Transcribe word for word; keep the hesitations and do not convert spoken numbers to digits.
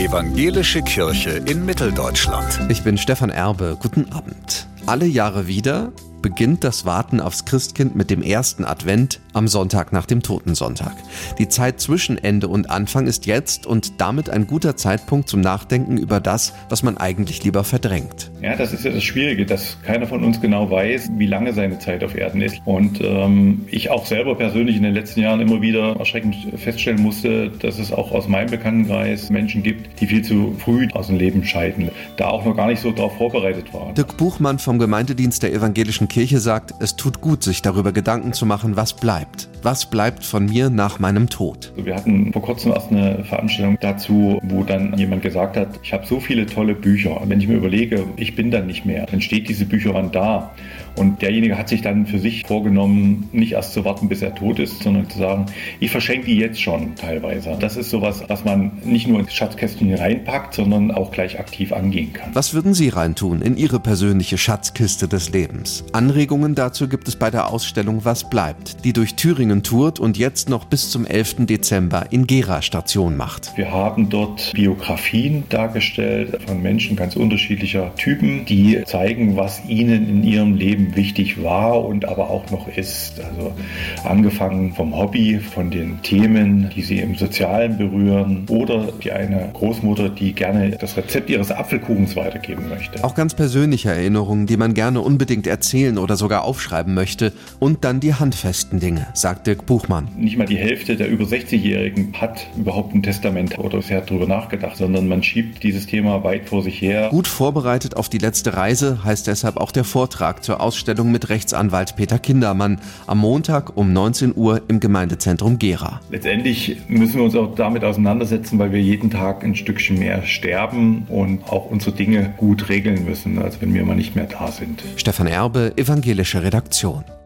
Evangelische Kirche in Mitteldeutschland. Ich bin Stefan Erbe. Guten Abend. Alle Jahre wieder beginnt das Warten aufs Christkind mit dem ersten Advent am Sonntag nach dem Totensonntag. Die Zeit zwischen Ende und Anfang ist jetzt und damit ein guter Zeitpunkt zum Nachdenken über das, was man eigentlich lieber verdrängt. Ja, das ist ja das Schwierige, dass keiner von uns genau weiß, wie lange seine Zeit auf Erden ist. Und ähm, ich auch selber persönlich in den letzten Jahren immer wieder erschreckend feststellen musste, dass es auch aus meinem Bekanntenkreis Menschen gibt, die viel zu früh aus dem Leben scheiden, da auch noch gar nicht so darauf vorbereitet waren. Dirk Buchmann vom Gemeindedienst der Evangelischen Kirche sagt, es tut gut, sich darüber Gedanken zu machen, was bleibt. Was bleibt von mir nach meinem Tod? Wir hatten vor kurzem erst eine Veranstaltung dazu, wo dann jemand gesagt hat, ich habe so viele tolle Bücher. Wenn ich mir überlege, ich bin dann nicht mehr, dann steht diese Bücherwand da. Und derjenige hat sich dann für sich vorgenommen, nicht erst zu warten, bis er tot ist, sondern zu sagen, ich verschenke die jetzt schon teilweise. Das ist sowas, was man nicht nur ins Schatzkästchen reinpackt, sondern auch gleich aktiv angehen kann. Was würden Sie reintun in Ihre persönliche Schatzkiste des Lebens? Anregungen dazu gibt es bei der Ausstellung Was bleibt, die durch Thüringen tourt und jetzt noch bis zum elften Dezember in Gera Station macht. Wir haben dort Biografien dargestellt von Menschen ganz unterschiedlicher Typen, die zeigen, was ihnen in ihrem Leben wichtig war und aber auch noch ist. Also angefangen vom Hobby, von den Themen, die sie im Sozialen berühren oder die eine Großmutter, die gerne das Rezept ihres Apfelkuchens weitergeben möchte. Auch ganz persönliche Erinnerungen, die man gerne unbedingt erzählen oder sogar aufschreiben möchte und dann die handfesten Dinge, sagt Dirk Buchmann. Nicht mal die Hälfte der über sechzigjährigen hat überhaupt ein Testament oder bisher darüber nachgedacht, sondern man schiebt dieses Thema weit vor sich her. Gut vorbereitet auf die letzte Reise heißt deshalb auch der Vortrag zur Ausstellung mit Rechtsanwalt Peter Kindermann am Montag um neunzehn Uhr im Gemeindezentrum Gera. Letztendlich müssen wir uns auch damit auseinandersetzen, weil wir jeden Tag ein Stückchen mehr sterben und auch unsere Dinge gut regeln müssen, als wenn wir mal nicht mehr da sind. Stefan Erbe, Evangelische Redaktion.